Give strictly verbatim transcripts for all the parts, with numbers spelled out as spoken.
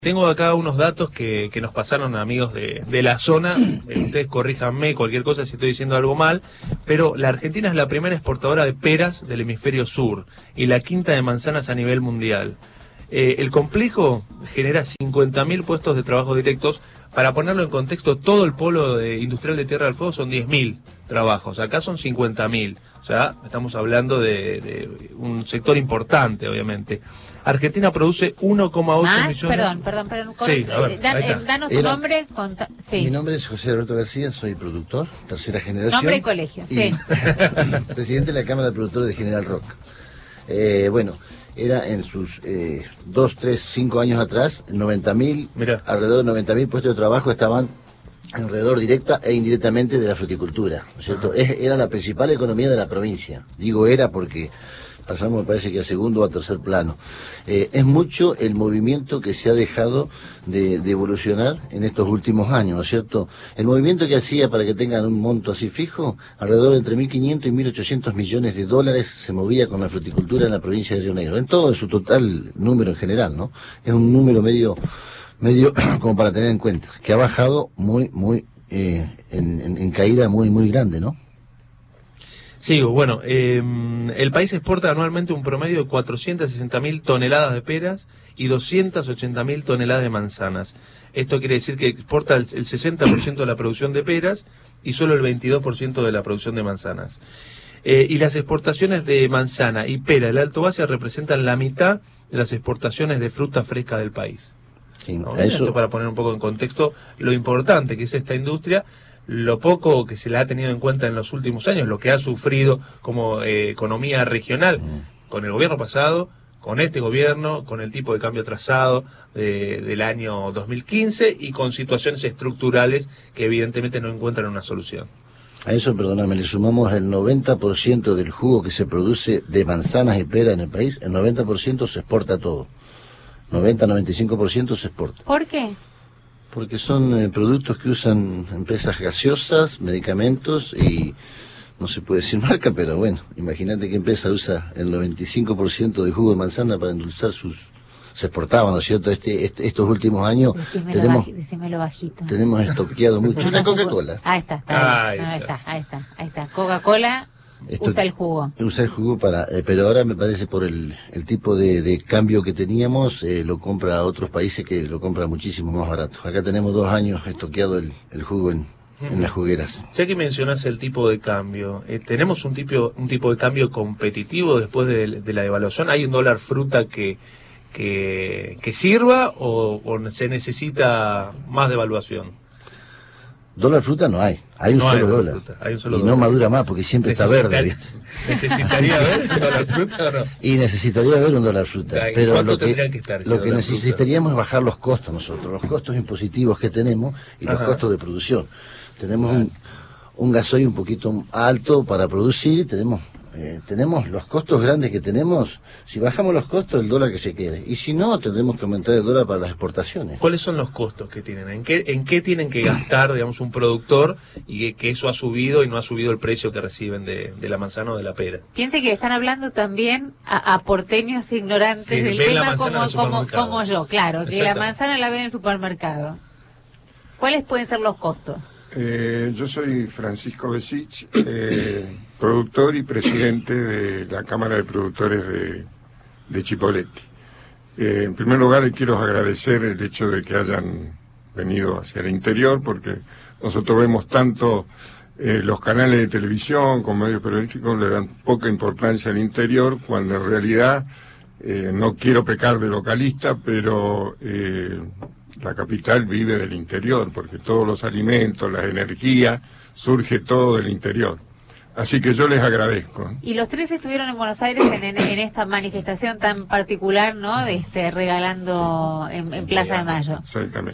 Tengo acá unos datos que, que nos pasaron amigos de, de la zona. Eh, ustedes corríjanme cualquier cosa si estoy diciendo algo mal, pero la Argentina es la primera exportadora de peras del hemisferio sur y la quinta de manzanas a nivel mundial. Eh, el complejo genera cincuenta mil puestos de trabajo directos. Para ponerlo en contexto, todo el polo de industrial de Tierra del Fuego son diez mil trabajos, acá son cincuenta mil. O sea, estamos hablando de, de un sector importante, obviamente. Argentina produce uno coma ocho millones... Perdón, perdón, perdón. Con, sí, a ver, eh, dan, eh, danos tu Era, nombre. Conta, sí. Mi nombre es José Alberto García, soy productor, tercera generación. Nombre y colegio, y sí. presidente de la Cámara de Productores de General Rock. Eh, bueno, era en sus eh, dos, tres, cinco años atrás, noventa mil, alrededor de noventa mil puestos de trabajo estaban alrededor directa e indirectamente de la fruticultura, ¿no es cierto? Es, era la principal economía de la provincia. Digo era porque pasamos, me parece que a segundo o a tercer plano. Eh, es mucho el movimiento que se ha dejado de, de evolucionar en estos últimos años, ¿no es cierto? El movimiento que hacía, para que tengan un monto así fijo, alrededor de entre mil quinientos y mil ochocientos millones de dólares se movía con la fruticultura en la provincia de Río Negro, en todo su total número en general, ¿no? Es un número medio, medio como para tener en cuenta, que ha bajado muy, muy, eh, en, en, en caída muy, muy grande, ¿no? Sí, bueno, eh, el país exporta anualmente un promedio de cuatrocientas sesenta mil toneladas de peras y doscientas ochenta mil toneladas de manzanas. Esto quiere decir que exporta el, el sesenta por ciento de la producción de peras y solo el veintidós por ciento de la producción de manzanas. Eh, y las exportaciones de manzana y pera del Alto Valle representan la mitad de las exportaciones de fruta fresca del país. Sí, ¿No? eso... Esto para poner un poco en contexto lo importante que es esta industria, lo poco que se le ha tenido en cuenta en los últimos años, lo que ha sufrido como eh, economía regional mm. con el gobierno pasado, con este gobierno, con el tipo de cambio trazado de, del año dos mil quince y con situaciones estructurales que evidentemente no encuentran una solución. A eso, perdóname, le sumamos el noventa por ciento del jugo que se produce de manzanas y pera en el país, el noventa por ciento se exporta todo. noventa a noventa y cinco por ciento se exporta. ¿Por qué? Porque son eh, productos que usan empresas gaseosas, medicamentos y no se puede decir marca, pero bueno, imagínate que empresa usa el noventa y cinco por ciento de jugo de manzana para endulzar sus... Se exportaban, ¿no es cierto? Este, este, estos últimos años decímelo tenemos, baji, decímelo bajito. Tenemos estoqueado mucho. La Coca-Cola. Ahí está, está ahí, ahí está, ahí está, ahí está. Coca-Cola usa el jugo. Usa el jugo para, eh, pero ahora me parece por el, el tipo de, de cambio que teníamos, eh, lo compra a otros países que lo compran muchísimo más barato. Acá tenemos dos años estoqueado el, el jugo en, en las jugueras. Ya que mencionas el tipo de cambio, eh, ¿tenemos un tipo, un tipo de cambio competitivo después de, de la devaluación? ¿Hay un dólar fruta que, que, que sirva o, o se necesita más devaluación? Dólar fruta no hay, hay un, no solo, hay dólar. Fruta, hay un solo y dólar. no madura más porque siempre Necesita, está verde. ¿Necesitaría ver un dólar fruta o no? Y necesitaría ver un dólar fruta. Ay, pero lo que, que, estar, lo que necesitaríamos fruta? es bajar los costos nosotros, los costos impositivos que tenemos y Ajá. los costos de producción. Tenemos un, un gasoil un poquito alto para producir y tenemos... Eh, tenemos los costos grandes que tenemos. Si bajamos los costos, el dólar que se quede, y si no, tendremos que aumentar el dólar para las exportaciones. ¿Cuáles son los costos que tienen? ¿En qué, en qué tienen que gastar, digamos, un productor y que, que eso ha subido y no ha subido el precio que reciben de, de la manzana o de la pera? Piense que están hablando también a, a porteños ignorantes que del tema como, como, como yo, claro, que la manzana la ven en el supermercado. ¿Cuáles pueden ser los costos? Eh, yo soy Francisco Besich, eh, productor y presidente de la Cámara de Productores de, de Chipoleti. Eh, en primer lugar, le quiero agradecer el hecho de que hayan venido hacia el interior, porque nosotros vemos tanto eh, los canales de televisión como medios periodísticos le dan poca importancia al interior, cuando en realidad, eh, no quiero pecar de localista, pero... Eh, la capital vive del interior, porque todos los alimentos, la energía, surge todo del interior. Así que yo les agradezco. Y los tres estuvieron en Buenos Aires en, en, en esta manifestación tan particular, ¿no? De este, regalando en, en Plaza de Mayo. Exactamente.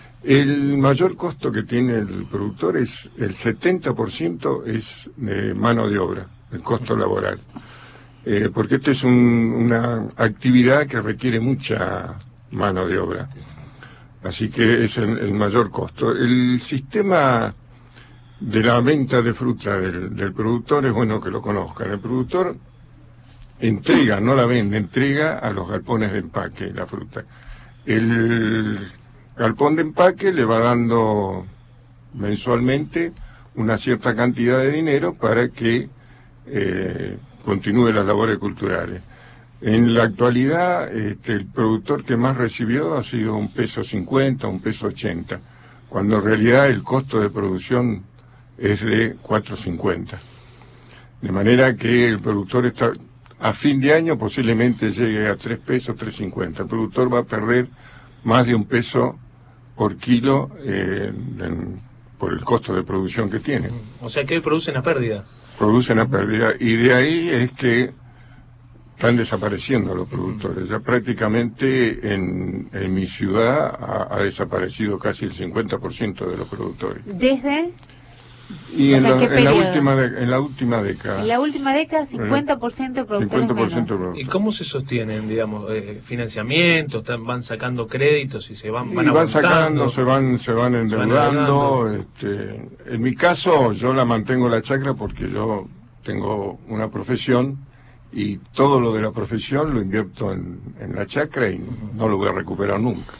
El mayor costo que tiene el productor es el setenta por ciento es de mano de obra, el costo laboral. Eh, porque esta es un, una actividad que requiere mucha mano de obra. Así que es el, el mayor costo. El sistema de la venta de fruta del, del productor es bueno que lo conozcan. El productor entrega, no la vende, entrega a los galpones de empaque la fruta. El galpón de empaque le va dando mensualmente una cierta cantidad de dinero para que eh, continúe las labores culturales. En la actualidad, este, el productor que más recibió ha sido un peso cincuenta, un peso ochenta, cuando en realidad el costo de producción es de cuatro cincuenta. De manera que el productor está, a fin de año posiblemente llegue a tres pesos, tres cincuenta. El productor va a perder más de un peso por kilo eh, en, por el costo de producción que tiene. O sea que hoy producen a pérdida. Producen a pérdida, y de ahí es que están desapareciendo los productores. Ya prácticamente en, en mi ciudad ha, ha desaparecido casi el cincuenta por ciento de los productores. ¿Desde? Y en, la, en, la última de, en la última década. En la última década, cincuenta por ciento de productores cincuenta por ciento menos. ¿Y cómo se sostienen, digamos, eh, financiamientos? Están, ¿Van sacando créditos y se van van, y van sacando, se van se van endeudando? Este, en mi caso, yo la mantengo la chacra porque yo tengo una profesión y todo lo de la profesión lo invierto en, en la chacra y no lo voy a recuperar nunca.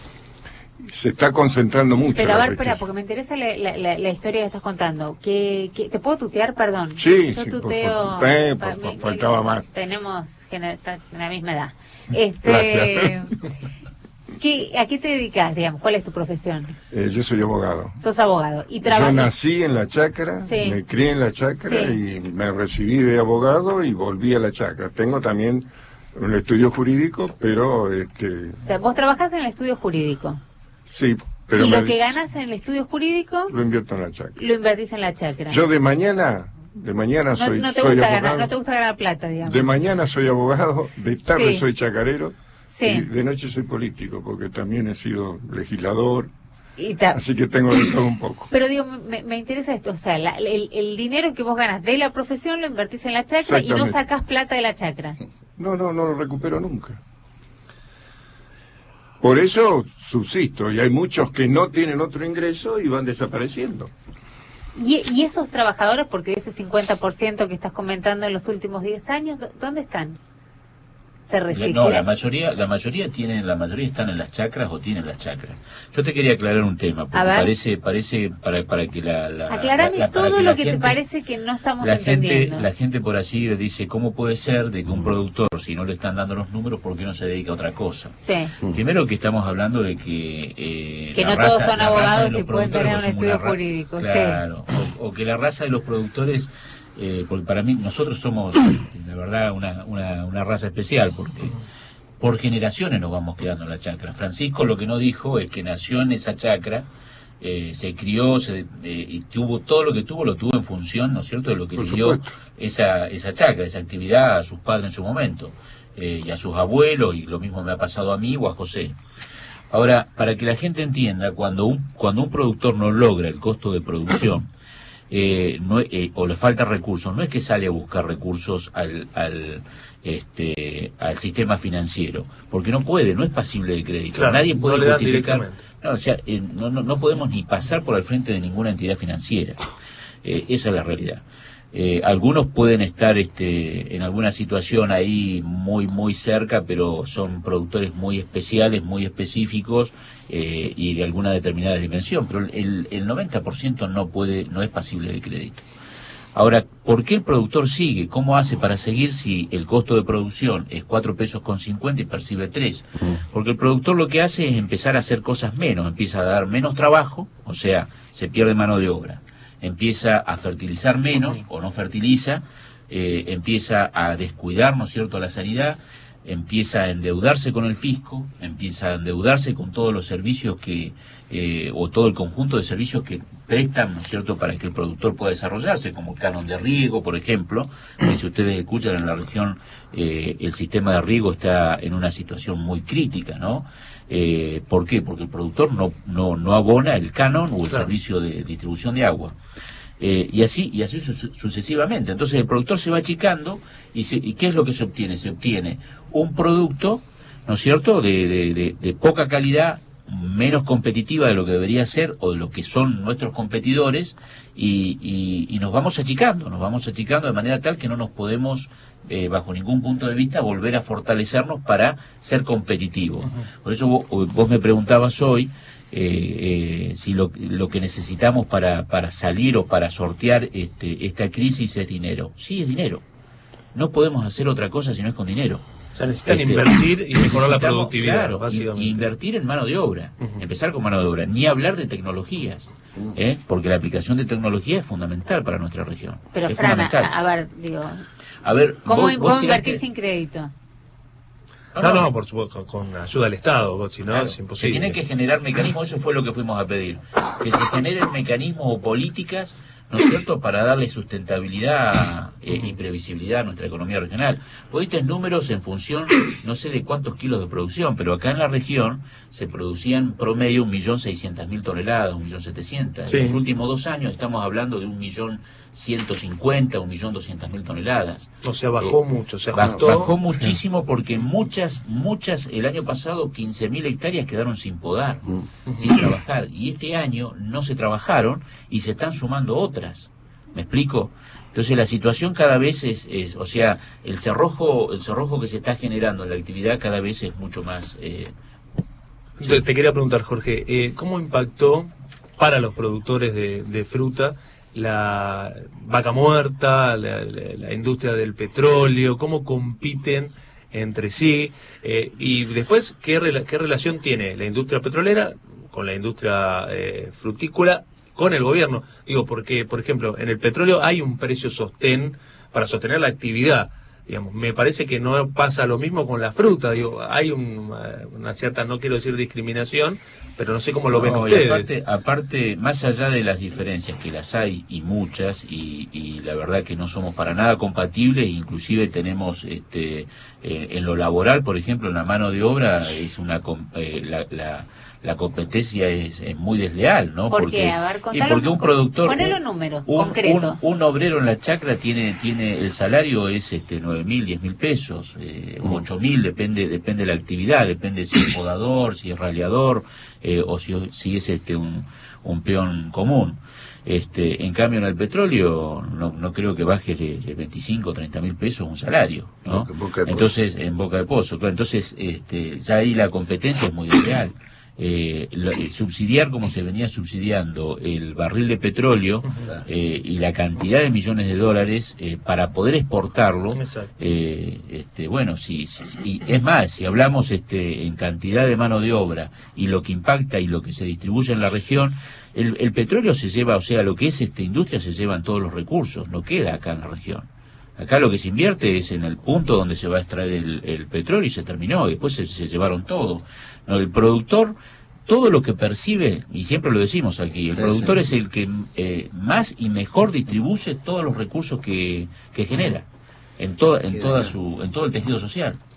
Se está concentrando mucho. Pero a ver, espera, porque me interesa la, la, la, la historia que estás contando. ¿Qué, qué, ¿Te puedo tutear, perdón? Sí, Yo sí, tuteo, por, eh, por, por, faltaba más. Tenemos la misma edad. Este, ¿qué, ¿A qué te dedicas, digamos? ¿Cuál es tu profesión? Eh, yo soy abogado. Sos abogado. ¿Y trabajas? Yo nací en la chacra, sí. me crié en la chacra sí. y me recibí de abogado y volví a la chacra. Tengo también un estudio jurídico, pero... este O sea, vos trabajás en el estudio jurídico. Sí, pero... ¿Y me... lo que ganas en el estudio jurídico? Lo invierto en la chacra. Lo invertís en la chacra. Yo de mañana, de mañana soy, no, no te soy gusta abogado. Ganar, no te gusta ganar plata, digamos. De mañana soy abogado, de tarde sí. soy chacarero, sí. y de noche soy político, porque también he sido legislador, y ta... así que tengo de todo un poco. Pero digo, me, me interesa esto, o sea, la, el, el dinero que vos ganas de la profesión lo invertís en la chacra y no sacás plata de la chacra. No, no, no lo recupero nunca. Por eso subsisto, y hay muchos que no tienen otro ingreso y van desapareciendo. ¿Y, y esos trabajadores, porque de ese cincuenta por ciento que estás comentando en los últimos diez años, ¿dónde están? ¿Se reciclan? No, la mayoría, la mayoría tienen, la mayoría están en las chacras o tienen las chacras. Yo te quería aclarar un tema, porque parece, parece para, para que la, la aclarame la, la, todo que lo la que gente, te parece que no estamos la entendiendo. Gente, la gente por allí dice, ¿cómo puede ser de que un productor, si no le están dando los números, por qué no se dedica a otra cosa? Sí. Primero que estamos hablando de que eh, que no raza, todos son abogados y pueden tener un pues estudio jurídico. Claro, sí. o, o que la raza de los productores, eh, porque para mí nosotros somos, la verdad, una, una, una raza especial, porque por generaciones nos vamos quedando en la chacra. Francisco lo que no dijo es que nació en esa chacra, eh, se crió se, eh, y tuvo todo lo que tuvo, lo tuvo en función, ¿no es cierto?, de lo que le dio esa, esa chacra, esa actividad a sus padres en su momento, eh, y a sus abuelos, y lo mismo me ha pasado a mí o a José. Ahora, para que la gente entienda, cuando un, cuando un productor no logra el costo de producción, eh, no, eh, o le falta recursos, no es que sale a buscar recursos al... al Este, al sistema financiero, porque no puede, no es pasible de crédito, claro, nadie puede no justificar, no, o sea, eh, no, no, no podemos ni pasar por al frente de ninguna entidad financiera, eh, esa es la realidad. Eh, algunos pueden estar este, en alguna situación ahí muy muy cerca, pero son productores muy especiales, muy específicos eh, y de alguna determinada dimensión, pero el, el noventa por ciento no puede, no es pasible de crédito. Ahora, ¿por qué el productor sigue? ¿Cómo hace para seguir si el costo de producción es cuatro pesos con cincuenta y percibe tres? Porque el productor lo que hace es empezar a hacer cosas menos, empieza a dar menos trabajo, o sea, se pierde mano de obra, empieza a fertilizar menos o no fertiliza, eh, empieza a descuidar, ¿no es cierto?, la sanidad, empieza a endeudarse con el fisco, empieza a endeudarse con todos los servicios que, eh, o todo el conjunto de servicios que prestan, ¿no es cierto?, para que el productor pueda desarrollarse, como el canon de riego, por ejemplo, que si ustedes escuchan en la región, eh, el sistema de riego está en una situación muy crítica, ¿no? Eh, ¿Por qué? Porque el productor no, no, no abona el canon o el claro. servicio de distribución de agua. Eh, y así y así su sucesivamente. Entonces el productor se va achicando y, se, y ¿qué es lo que se obtiene? Se obtiene un producto, ¿no es cierto?, de, de, de, de poca calidad, menos competitiva de lo que debería ser o de lo que son nuestros competidores y, y, y nos vamos achicando, nos vamos achicando de manera tal que no nos podemos, eh, bajo ningún punto de vista, volver a fortalecernos para ser competitivos. Uh-huh. Por eso vos, vos me preguntabas hoy eh, eh, si lo, lo que necesitamos para, para salir o para sortear este, esta crisis es dinero. Sí, es dinero. No podemos hacer otra cosa si no es con dinero. O sea, necesitan este, invertir y mejorar la productividad, claro, básicamente. Y, y invertir en mano de obra, uh-huh. empezar con mano de obra, ni hablar de tecnologías, ¿eh? Porque la aplicación de tecnología es fundamental para nuestra región. Pero, es Fran, a, a ver, digo, a ver, ¿cómo, vos, ¿cómo vos invertir que... sin crédito? No, no, no, por supuesto, con, con ayuda del Estado, si no claro, es imposible. Se tienen que generar mecanismos, eso fue lo que fuimos a pedir, que se generen mecanismos o políticas, ¿no es cierto?, para darle sustentabilidad eh, y previsibilidad a nuestra economía regional. Vos diste números en función, no sé de cuántos kilos de producción, pero acá en la región se producían promedio un millón seiscientas mil toneladas, un millón setecientas. Sí. En los últimos dos años estamos hablando de un millón ciento cincuenta, un millón doscientas mil toneladas. O sea, bajó eh, mucho, se ajustó. Bajó muchísimo porque muchas, muchas, el año pasado quince mil hectáreas quedaron sin podar, uh-huh. sin trabajar, y este año no se trabajaron y se están sumando otras. ¿Me explico? Entonces la situación cada vez es, es o sea, el cerrojo, el cerrojo que se está generando en la actividad cada vez es mucho más... Eh, te, te quería preguntar, Jorge, eh, ¿cómo impactó para los productores de, de fruta la vaca muerta, la, la, la industria del petróleo, cómo compiten entre sí, eh, y después qué, rela, qué relación tiene la industria petrolera con la industria eh, frutícola con el gobierno? Digo, porque, por ejemplo, en el petróleo hay un precio sostén para sostener la actividad. Digamos, me parece que no pasa lo mismo con la fruta. Digo, hay un, una cierta, no quiero decir discriminación, pero no sé cómo lo no, ven ustedes. Aparte, aparte, más allá de las diferencias, que las hay y muchas, y, y la verdad que no somos para nada compatibles, inclusive tenemos este eh, en lo laboral, por ejemplo, en la mano de obra, es una eh, la, la la competencia es, es muy desleal, ¿no? ¿Por porque, qué? A ver, y porque un productor, ponelo números un, concretos. Un, un obrero en la chacra tiene, tiene el salario es este nueve mil, diez mil pesos, eh, mm. ocho mil, depende, depende de la actividad, depende si es podador, si es raleador, eh, o si, si es este un, un peón común. Este, en cambio en el petróleo no, no creo que baje de, de veinticinco, treinta mil pesos un salario, ¿no? Boca entonces, en boca de pozo, claro, entonces este, ya ahí la competencia es muy desleal. Eh, lo, eh, subsidiar como se venía subsidiando el barril de petróleo eh, y la cantidad de millones de dólares eh, para poder exportarlo, eh, este, bueno, si, si, si, es más, si hablamos este, en cantidad de mano de obra y lo que impacta y lo que se distribuye en la región, el, el petróleo se lleva, o sea, lo que es esta industria se llevan todos los recursos, no queda acá en la región. Acá lo que se invierte es en el punto donde se va a extraer el, el petróleo y se terminó, y después se, se llevaron todo. No, el productor, todo lo que percibe, y siempre lo decimos aquí, el sí, productor sí. es el que eh, más y mejor distribuye todos los recursos que, que genera en, to, en, toda su, en todo el tejido social.